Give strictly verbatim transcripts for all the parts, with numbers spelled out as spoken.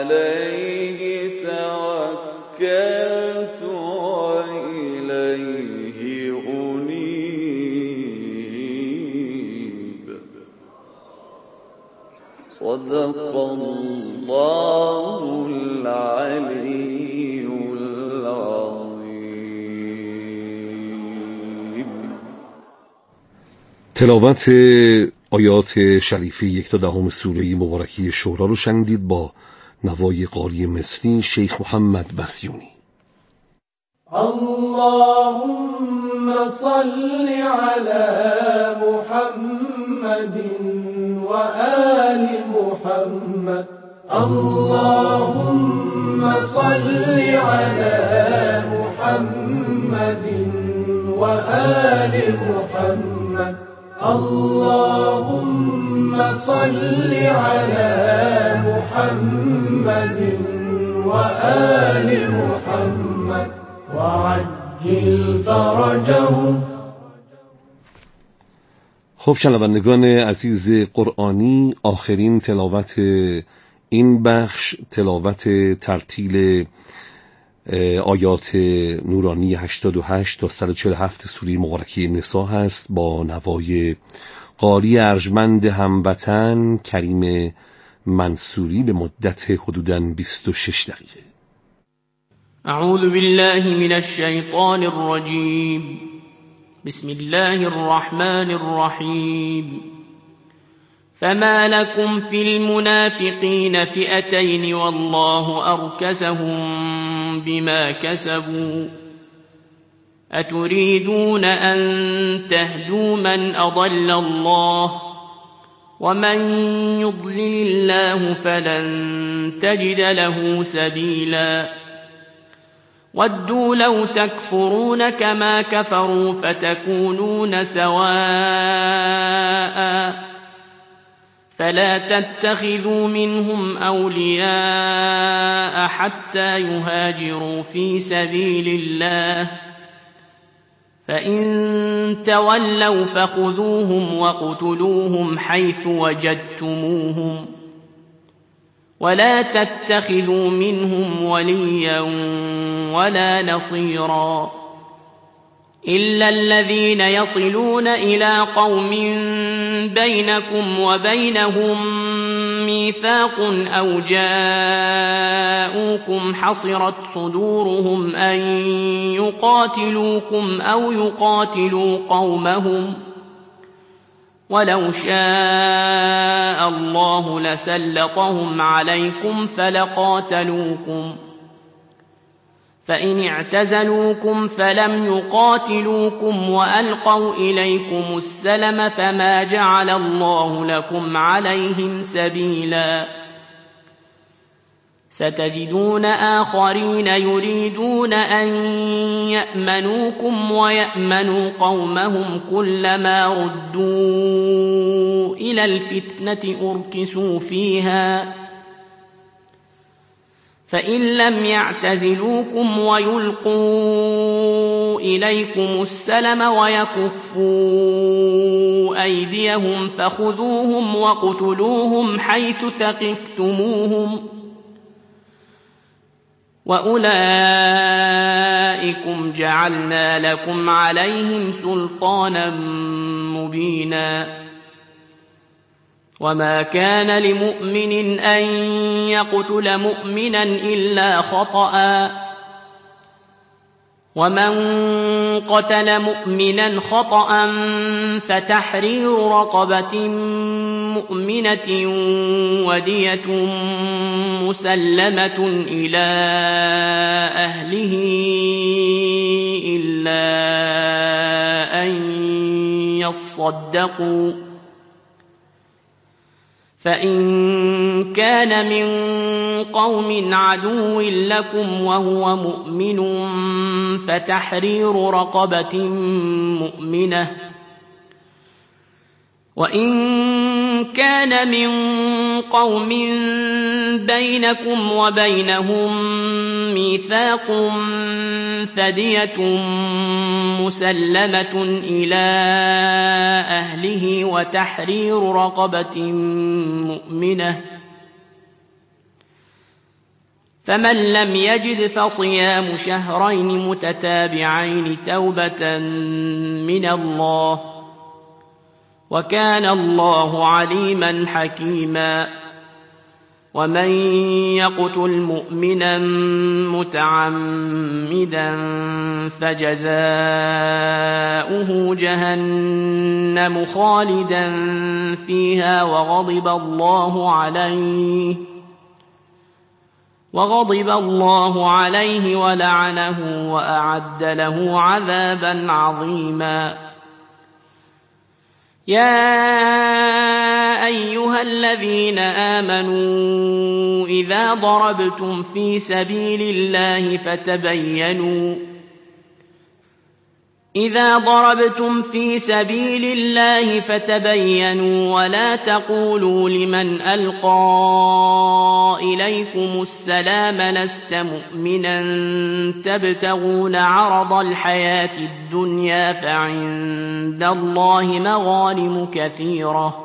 عليه توكلت وإليه أنيب. صدق الله العلي العظيم. تلاوت آیات شریفه یک تا دهم سوره مبارکه شورا رو شنیدید با نوای قاری مصری شیخ محمد بسیونی. اللهم صل على محمد و آل محمد. اللهم صل على محمد و آل محمد. اللهم صل على محمد و آل محمد وعجل فرجهم. خب شنوندگان عزیز قرآنی، آخرین تلاوت این بخش تلاوت ترتیل آیات نورانی هشتاد و هشت تا صد و چهل و هفت سوره مبارکه نساء هست با نوای قاری ارجمند هموطن کریم منصوری به مدت حدوداً بیست و شش دقیقه. اعوذ بالله من الشیطان الرجیم. بسم الله الرحمن الرحیم. فما لكم في المنافقين فئتين والله أركسهم بما كسبوا أتريدون أن تهدوا من أضل الله ومن يضلل الله فلن تجد له سبيلا ودوا لو تكفرون كما كفروا فتكونون سواء فلا تتخذوا منهم أولياء حتى يهاجروا في سبيل الله فإن تولوا فخذوهم وقتلوهم حيث وجدتموهم ولا تتخذوا منهم وليا ولا نصيرا إلا الذين يصلون إلى قوم بينكم وبينهم ميثاق أو جاءوكم حصرت صدورهم أن يقاتلوكم أو يقاتلوا قومهم ولو شاء الله لسلطهم عليكم فلقاتلوكم فإن اعتزلوكم فلم يقاتلوكم وألقوا إليكم السلم فما جعل الله لكم عليهم سبيلا ستجدون آخرين يريدون أن يأمنوكم ويأمنوا قومهم كلما ردوا إلى الفتنة أركسوا فيها فإن لم يعتزلوكم ويلقوا إليكم السلم ويكفوا أيديهم فخذوهم وقتلوهم حيث ثقفتموهم وأولئكم جعلنا لكم عليهم سلطانا مبينا وما كان لمؤمن أن يقتل مؤمنا إلا خطأ ومن قتل مؤمنا خطأ فتحرير رقبة مؤمنة ودية مسلمة إلى أهله إلا أن يصدقوا فإن كان من قوم عدو لكم وهو مؤمن فتحرير رقبة مؤمنة وإن كان من قوم بينكم وبينهم ميثاق فدية مسلمة إلى أهله وتحرير رقبة مؤمنة فمن لم يجد فصيام شهرين متتابعين توبة من الله وكان الله عليما حكيما ومن يقتل مؤمنا متعمدا فجزاؤه جهنم خالدا فيها وغضب الله عليه وغضب الله عليه ولعنه وأعد له عذابا عظيما يا أيها الذين آمنوا إذا ضربتم في سبيل الله فتبينوا إذا ضربتم في سبيل الله فتبينوا ولا تقولوا لمن ألقى إليكم السلام لست مؤمنا تبتغون عرض الحياة الدنيا فعند الله مغانم كثيرة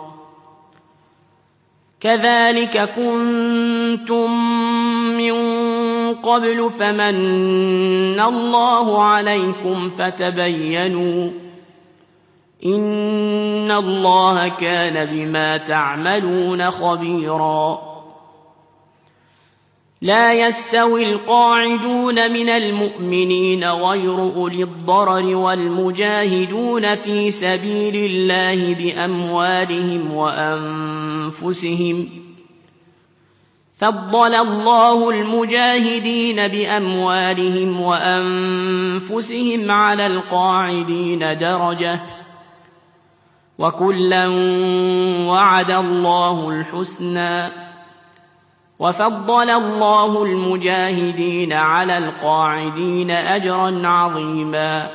كذلك كنتم من قبل فمن الله عليكم فتبينوا إن الله كان بما تعملون خبيرا لا يستوي القاعدون من المؤمنين غير أولي الضرر والمجاهدون في سبيل الله بأموالهم وأنفسهم فضل الله المجاهدين بأموالهم وأنفسهم على القاعدين درجة وكلا وعد الله الحسنى وفضل الله المجاهدين على القاعدين أجرا عظيما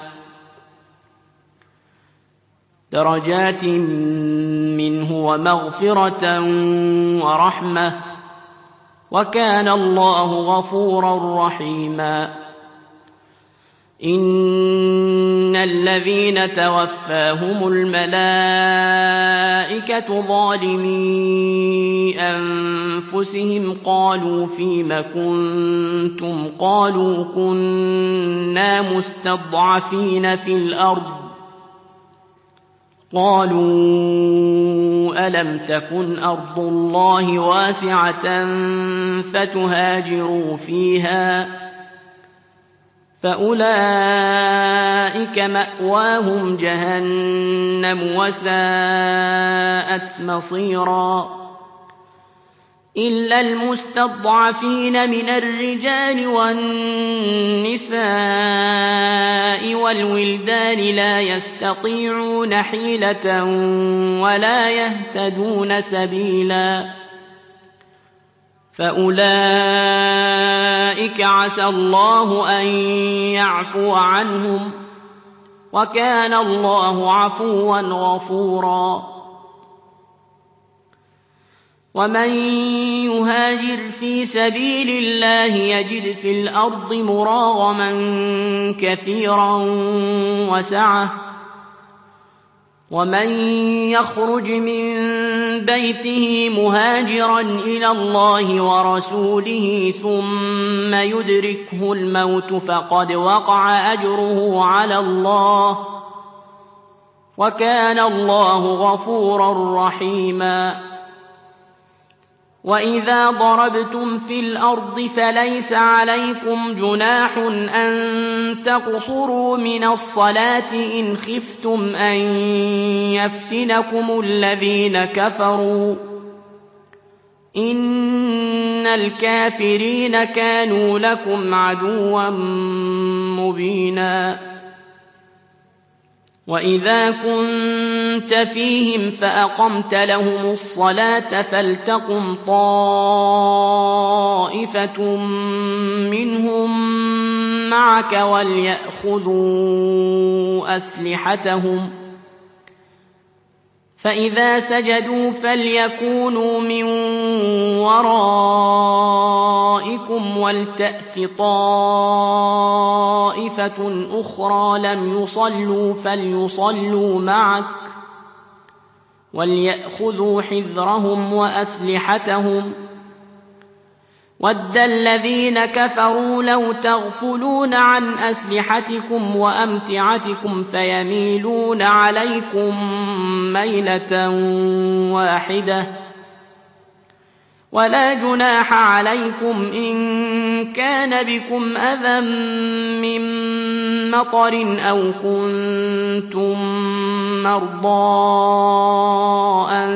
درجات منه ومغفرة ورحمة وكان الله غفورا رحيما إن الذين توفاهم الملائكة ظالمي أنفسهم قالوا فيم كنتم قالوا كنا مستضعفين في الأرض قالوا ألم تكن أرض الله واسعة فتهاجروا فيها فأولئك مأواهم جهنم وساءت مصيرا إلا المستضعفين من الرجال والنساء والولدان لا يستطيعون حيلة ولا يهتدون سبيلا فأولئك عسى الله أن يعفو عنهم وكان الله عفوا غفورا ومن يهاجر في سبيل الله يجد في الأرض مراغما كثيرا وسعة ومن يخرج من بيته مهاجرا إلى الله ورسوله ثم يدركه الموت فقد وقع أجره على الله وكان الله غفورا رحيما وإذا ضربتم في الأرض فليس عليكم جناح أن تقصروا من الصلاة إن خفتم أن يفتنكم الذين كفروا إن الكافرين كانوا لكم عدوا مبينا وإذا كنت فيهم فأقمت لهم الصلاة فلتقم طائفة منهم معك وليأخذوا أسلحتهم فإذا سجدوا فليكونوا من ورائكم ولتأت طائفة أخرى لم يصلوا فليصلوا معك وليأخذوا حذرهم وأسلحتهم وَدَّ الَّذِينَ كَفَرُوا لَوْ تَغْفُلُونَ عَنْ أَسْلِحَتِكُمْ وَأَمْتِعَتِكُمْ فَيَمِيلُونَ عَلَيْكُمْ مَيْلَةً وَاحِدَةً وَلَا جُنَاحَ عَلَيْكُمْ إِن كَانَ بِكُمْ أَذًى مِّن مَّطَرٍ أَوْ كُنتُم مَّرْضَىٰ أَن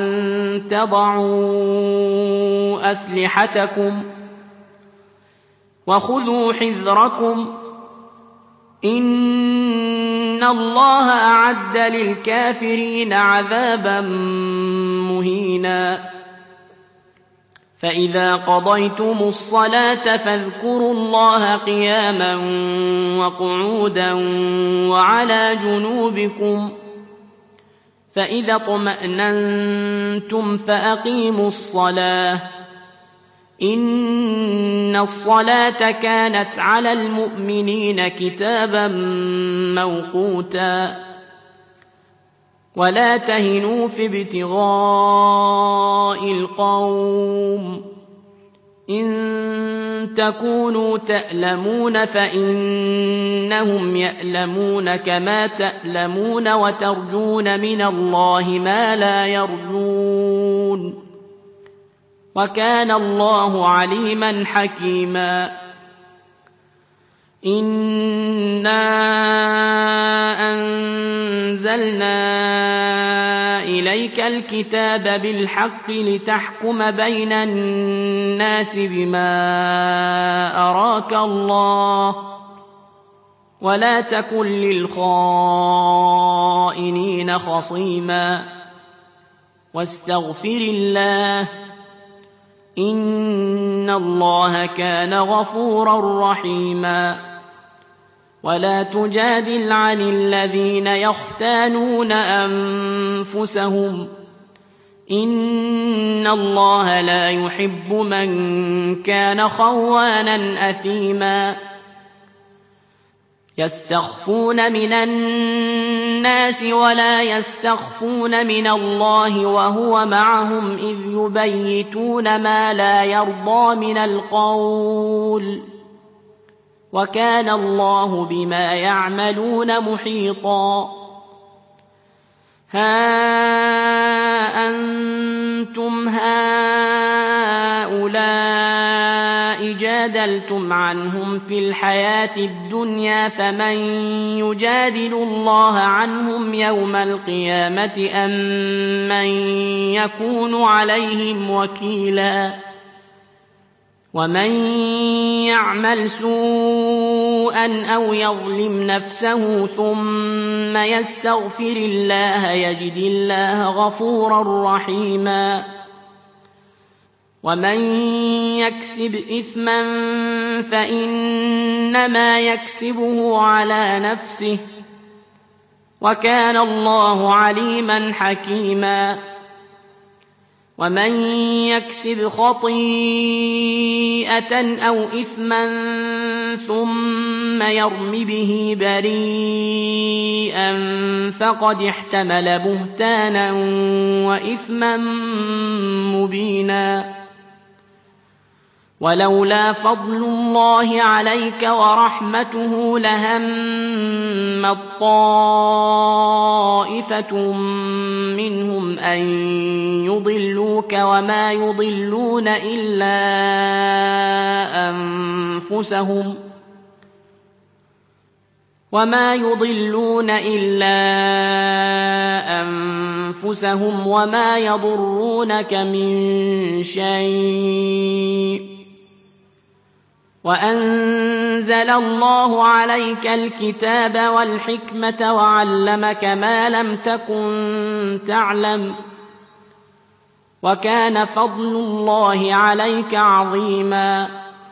تَضَعُوا أَسْلِحَتَكُمْ وَخُذُوا حِذْرَكُمْ إِنَّ اللَّهَ أَعَدَّ لِلْكَافِرِينَ عَذَابًا مُّهِينًا فَإِذَا قَضَيْتُمُ الصَّلَاةَ فاذكروا اللَّهَ قِيَامًا وَقُعُودًا وَعَلَى جُنُوبِكُمْ فَإِذَا اطْمَأْنَنتُمْ فَأَقِيمُوا الصَّلَاةَ إِنَّ الصَّلَاةَ كَانَتْ عَلَى الْمُؤْمِنِينَ كِتَابًا مَّوْقُوتًا وَلَا تَهِنُوا فِي ابْتِغَاءِ الْقَوْمِ إِن تَكُونُوا تَأْلَمُونَ فَإِنَّهُمْ يَأْلَمُونَ كَمَا تَأْلَمُونَ وَتَرْجُونَ مِنَ اللَّهِ مَا لَا يَرْجُونَ وَكَانَ اللَّهُ عَلِيمًا حَكِيمًا إِنَّا أَنزَلْنَا إِلَيْكَ الْكِتَابَ بِالْحَقِّ لِتَحْكُمَ بَيْنَ النَّاسِ بِمَا أَرَاكَ اللَّهُ وَلَا تَكُن لِّلْخَائِنِينَ خَصِيمًا وَاسْتَغْفِرِ اللَّهَ إِنَّ اللَّهَ كَانَ غَفُورًا رَّحِيمًا وَلَا تُجَادِلْ عَنِ الَّذِينَ يَخْتَانُونَ أَنفُسَهُمْ إِنَّ اللَّهَ لَا يُحِبُّ مَن كَانَ خَوَّانًا أَثِيمًا يَسْتَخْفُونَ مِنَ النَّاسِ وَلَا يَسْتَخْفُونَ مِنَ اللَّهِ وَهُوَ مَعَهُمْ إِذْ يُبَيِّتُونَ مَا لَا يَرْضَىٰ مِنَ الْقَوْلِ وَكَانَ اللَّهُ بِمَا يَعْمَلُونَ مُحِيطًا هَا أَنتُمْ هَٰؤُلَاءِ جَادَلْتُمْ عَنْهُمْ فِي الْحَيَاةِ الدُّنْيَا فَمَن يُجَادِلُ اللَّهَ عَنْهُمْ يَوْمَ الْقِيَامَةِ أَم مَّن يَكُونُ عَلَيْهِمْ وَكِيلًا وَمَن يَعْمَلْ سُوءًا أَوْ يَظْلِمْ نَفْسَهُ ثُمَّ يَسْتَغْفِرِ اللَّهَ يَجِدِ اللَّهَ غَفُورًا رَّحِيمًا وَمَن يَكْسِبْ إِثْمًا فَإِنَّمَا يَكْسِبُهُ عَلَىٰ نَفْسِهِ وَكَانَ اللَّهُ عَلِيمًا حَكِيمًا وَمَن يَكْسِبْ خَطِيئَةً أَوْ إِثْمًا ثُمَّ يَرْمِ بِهِ بَرِيئًا فَقَدِ احْتَمَلَ بُهْتَانًا وَإِثْمًا مُّبِينًا وَلَوْلَا فَضْلُ اللَّهِ عَلَيْكَ وَرَحْمَتُهُ لَهَمَّت طَّائِفَةٌ مِّنْهُمْ أَن يُضِلُّوكَ وَمَا يُضِلُّونَ إِلَّا أَنفُسَهُمْ وَمَا يُضِلُّونَ إِلَّا أَنفُسَهُمْ وَمَا يَضُرُّونَكَ مِن شَيْءٍ وَأَنزَلَ اللَّهُ عَلَيْكَ الْكِتَابَ وَالْحِكْمَةَ وَعَلَّمَكَ مَا لَمْ تَكُن تَعْلَمُ وَكَانَ فَضْلُ اللَّهِ عَلَيْكَ عَظِيمًا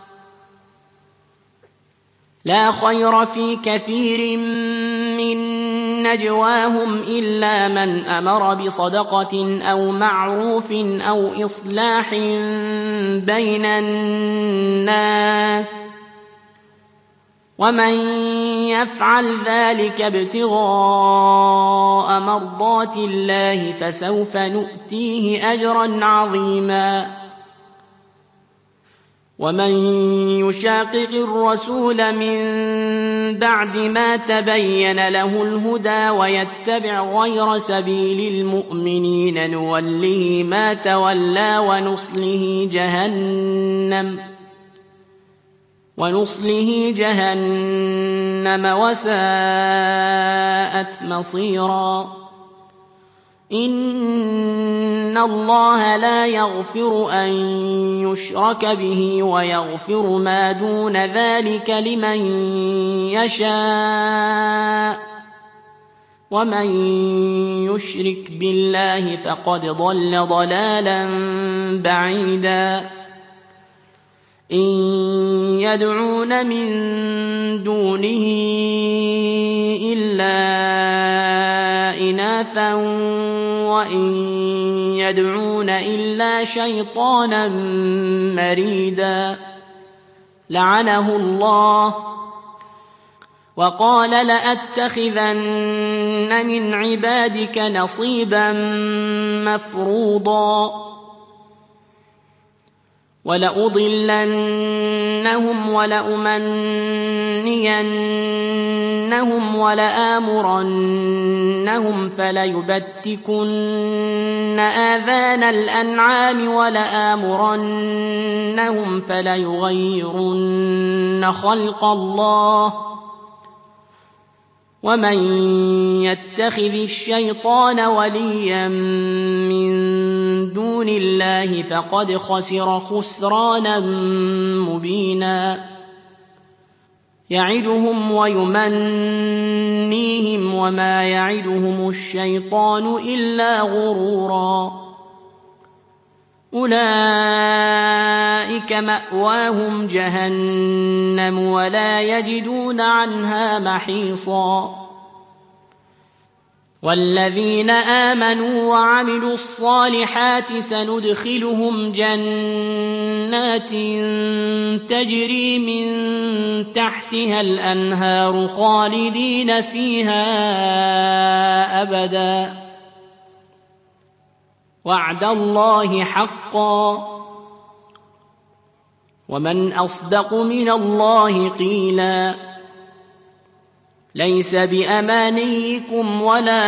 لَا خَيْرَ فِي كَثِيرٍ مِّن نَّجْوَاهُمْ إِلَّا مَنْ أَمَرَ بِصَدَقَةٍ أَوْ مَعْرُوفٍ أَوْ إِصْلَاحٍ بَيْنَ النَّاسِ وَمَن يَفْعَلْ ذَلِكَ ابْتِغَاءَ مَرْضَاتِ اللَّهِ فَسَوْفَ نُؤْتِيهِ أَجْرًا عَظِيمًا ومن يشاقق الرسول من بعد ما تبين له الهدى ويتبع غير سبيل المؤمنين نوله ما تولى ونصله جهنم ونصله جهنم وساءت مصيرا إن الله لا يغفر أن يشرك به ويغفر ما دون ذلك لمن يشاء ومن يشرك بالله فقد ضل ضلالا بعيدا إن يدعون من دونه إلا إناثا وإن يدعون إلا شيطانا مريدا لعنه الله وقال لأتخذن من عبادك نصيبا مفروضا ولأضلنهم ولأمنينهم ولآمرنهم فليبتكن آذان الأنعام ولآمرنهم فليغيرن خلق الله ومن يتخذ الشيطان وليا من دون الله فقد خسر خسرانا مبينا يعدهم ويمنيهم وما يعدهم الشيطان إلا غرورا أولئك مأواهم جهنم ولا يجدون عنها محيصا والذين آمنوا وعملوا الصالحات سندخلهم جنات تجري من تحتها الأنهار خالدين فيها أبدا وعد الله حقا ومن أصدق من الله قيلا ليس بأمانيكم ولا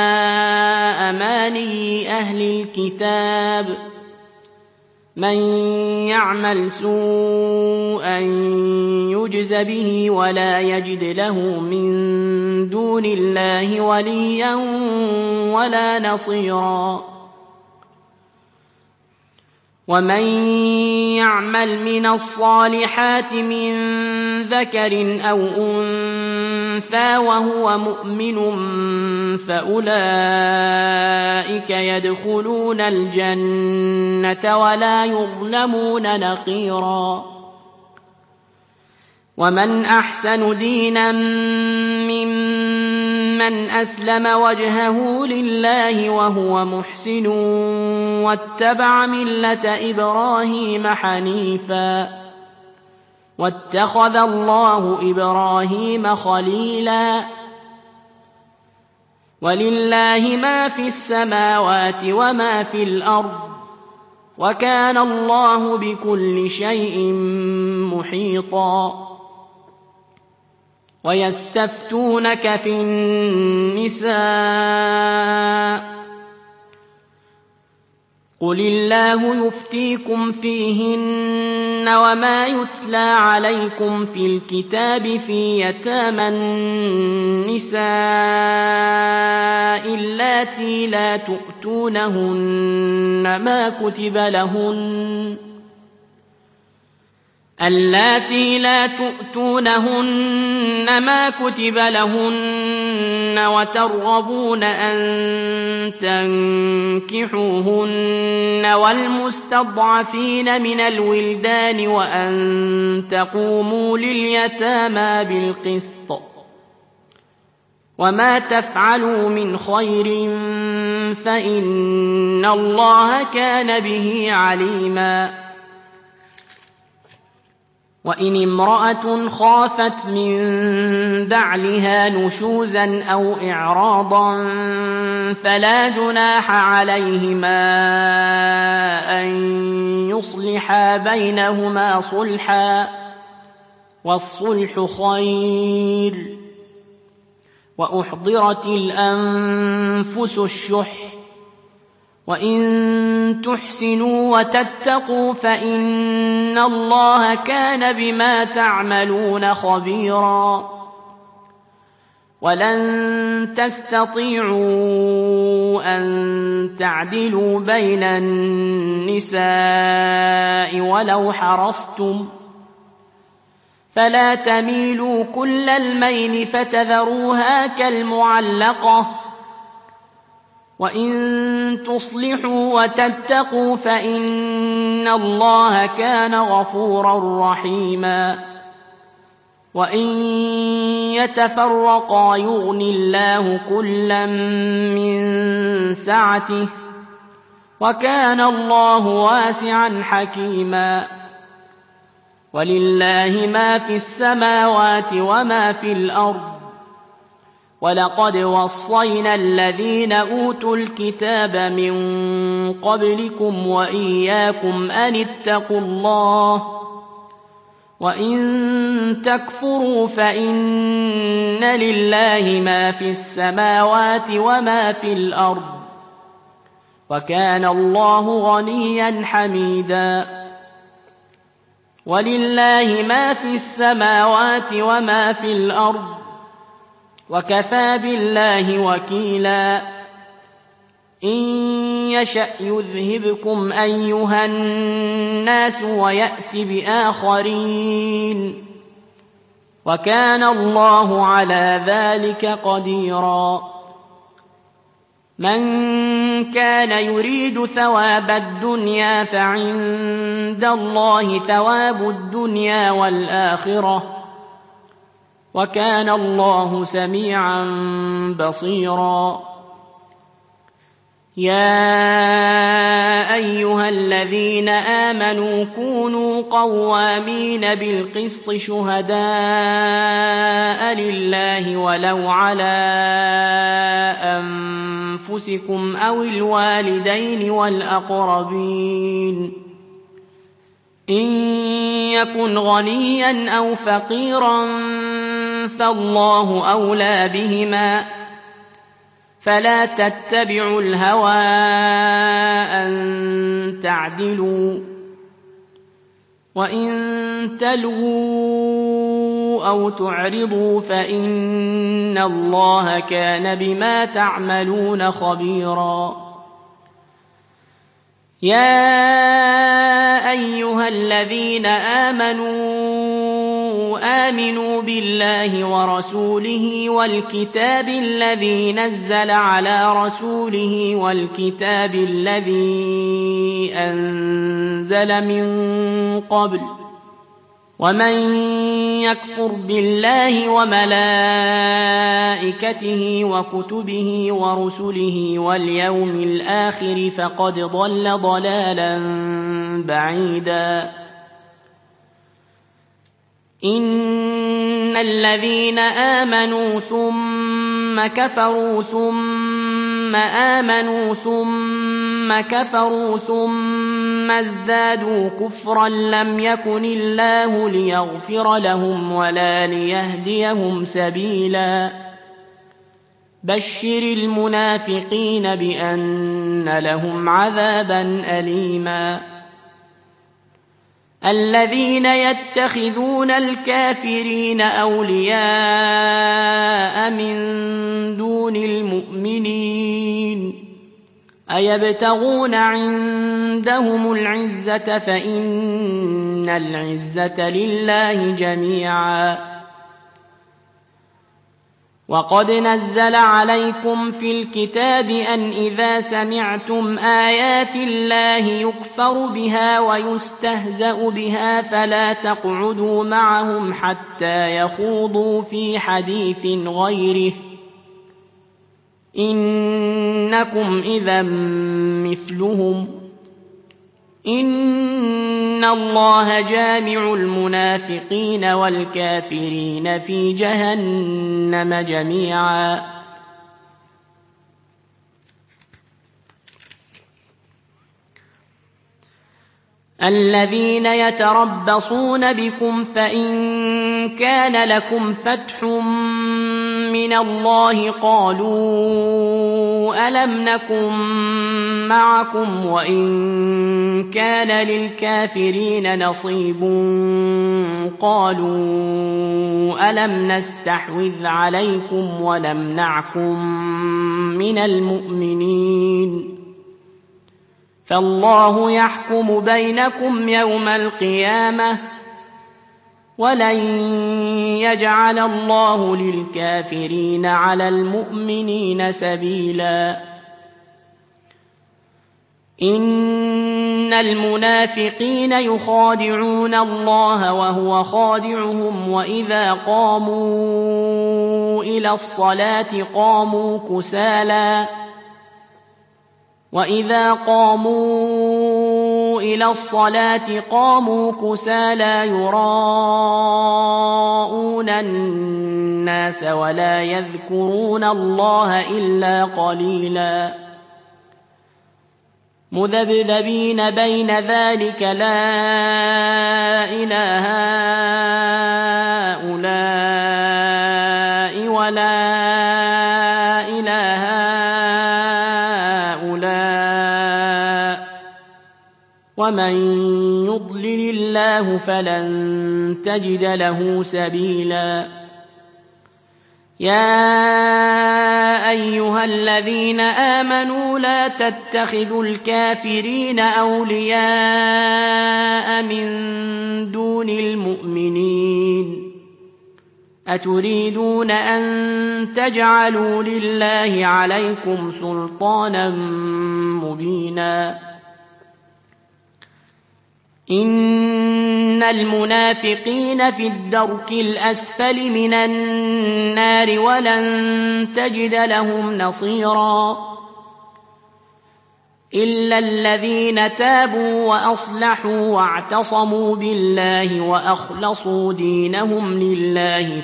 أماني أهل الكتاب من يعمل سوءا يجز به ولا يجد له من دون الله وليا ولا نصيرا ومن يعمل من الصالحات من ذكر أو أنثى وهو مؤمن فأولئك يدخلون الجنة ولا يظلمون نقيرا ومن أحسن دينا ممن أسلم وجهه لله وهو محسن واتبع ملة إبراهيم حنيفا واتخذ الله إبراهيم خليلا ولله ما في السماوات وما في الأرض وكان الله بكل شيء محيطا ويستفتونك في النساء قل الله يفتيكم فيهن وما يتلى عليكم في الكتاب في يتامى النساء اللاتي لا تؤتونهن ما كتب لهن اللاتي لا تؤتونهن ما كتب لهن وترغبون أن تنكحوهن والمستضعفين من الولدان وأن تقوموا لليتامى بالقسط وما تفعلوا من خير فإن الله كان به عليما وإن امرأة خافت من بعلها نشوزا أو إعراضا فلا جناح عليهما أن يصلحا بينهما صلحا والصلح خير وأحضرت الأنفس الشح وإن تحسنوا وتتقوا فإن الله كان بما تعملون خبيرا ولن تستطيعوا أن تعدلوا بين النساء ولو حرصتم فلا تميلوا كل الميل فتذروها كالمعلقة وإن تصلحوا وتتقوا فإن الله كان غفورا رحيما وإن يتفرقا يغن الله كلا من سعته وكان الله واسعا حكيما ولله ما في السماوات وما في الأرض ولقد وصينا الذين أوتوا الكتاب من قبلكم وإياكم أن اتقوا الله وإن تكفروا فإن لله ما في السماوات وما في الأرض وكان الله غنيا حميدا ولله ما في السماوات وما في الأرض وكفى بالله وكيلا إن يشأ يذهبكم أيها الناس ويأت بآخرين وكان الله على ذلك قديرا من كان يريد ثواب الدنيا فعند الله ثواب الدنيا والآخرة وكان الله سميعا بصيرا يا أيها الذين آمنوا كونوا قوامين بالقسط شهداء لله ولو على أنفسكم أو الوالدين والأقربين إن يكن غنيا أو فقيرا فالله أولى بهما فلا تتبعوا الهوى أن تعدلوا وإن تلووا أو تعرضوا فإن الله كان بما تعملون خبيرا يا أيها الذين آمنوا آمنوا بالله ورسوله والكتاب الذي نزل على رسوله والكتاب الذي أنزل من قبل ومن يكفر بالله وملائكته وكتبه ورسله واليوم الآخر فقد ضل ضلالا بعيدا إن الذين آمنوا ثم كفروا ثم آمنوا ثم كفروا ثم ازدادوا كفرا لم يكن الله ليغفر لهم ولا ليهديهم سبيلا بشر المنافقين بأن لهم عذابا أليما الذين يتخذون الكافرين أولياء من دون المؤمنين أيبتغون عندهم العزة فإن العزة لله جميعا وقد نزل عليكم في الكتاب أن إذا سمعتم آيات الله يكفر بها ويستهزأ بها فلا تقعدوا معهم حتى يخوضوا في حديث غيره إنكم إذا مثلهم إن الله جامع المنافقين والكافرين في جهنم جميعا. الذين يتربصون بكم فإن كان لكم فتح من الله قالوا ألم نكن معكم وإن كان للكافرين نصيب قالوا ألم نستحوذ عليكم ونمنعكم من المؤمنين فالله يحكم بينكم يوم القيامة ولن يجعل الله للكافرين على المؤمنين سبيلا. إن المنافقين يخادعون الله وهو خادعهم وإذا قاموا إلى الصلاة قاموا كسالى وإذا قاموا إلى الصلاة قاموا كسالى يراءون الناس ولا يذكرون الله إلا قليلا مذبذبين بين ذلك لا إله هؤلاء ولا إله هؤلاء ومن يضلل الله فلن تجد له سبيلا. يا أيها الذين آمنوا لا تتخذوا الكافرين أولياء من دون المؤمنين أتريدون أن تجعلوا لله عليكم سلطانا مبينا. إن المنافقين في الدرك الأسفل من النار ولن تجد لهم نصيرا إلا الذين تابوا وأصلحوا واعتصموا بالله وأخلصوا دينهم لله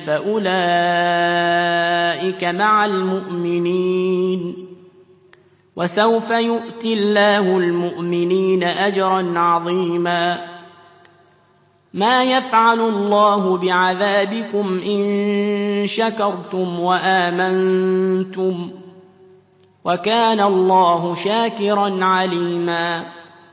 فأولئك مع المؤمنين وسوف يؤتي الله المؤمنين أجرا عظيما. ما يفعل الله بعذابكم إن شكرتم وآمنتم وكان الله شاكرا عليما.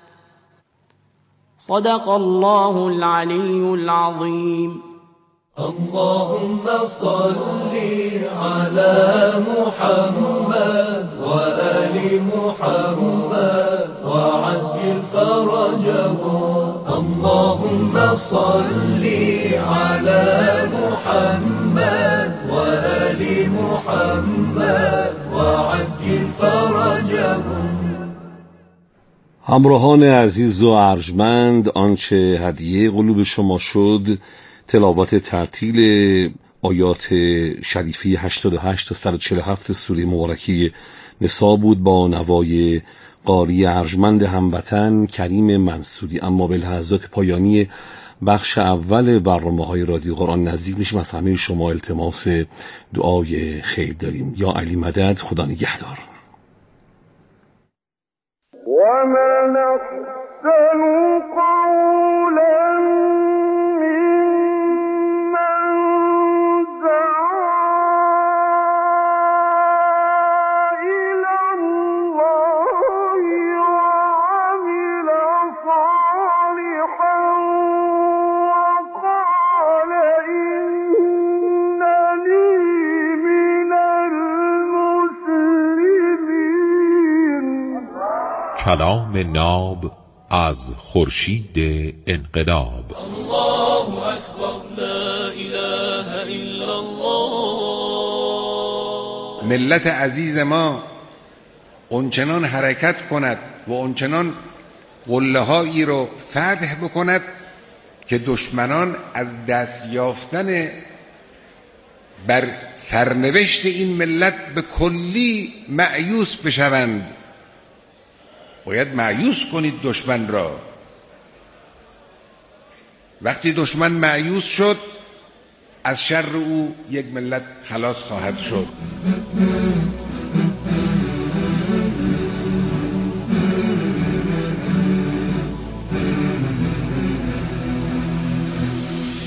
صدق الله العلي العظيم. اللهم صل على محمد وآل محمد وعجل فرجهم. اللهم صل على محمد وآل محمد وعجل فرجهم. همراهان عزیز و ارجمند، آنچه هدیه قلوب شما شد تلاوت ترتیل آیات شریفی هشتاد و هشت تا صد و چهل و هفت سوره مبارکی نسا بود با نوای قاری ارجمند هموطن کریم منصوری. اما به لحظات پایانی بخش اول برنامه‌های رادیو قرآن نزدیک میشیم. از همه شما التماس دعای خیر داریم. یا علی مدد، خدا نگهدار. و من احسن قولا کلام ناب از خورشید انقلاب. الله اکبر لا اله الا الله. ملت عزیز ما اونچنان حرکت کند و اونچنان قله هایی رو فتح بکند که دشمنان از دست یافتن بر سرنوشت این ملت به کلی مأیوس بشوند. باید مأیوس کنید دشمن را. وقتی دشمن مأیوس شد از شر او یک ملت خلاص خواهد شد.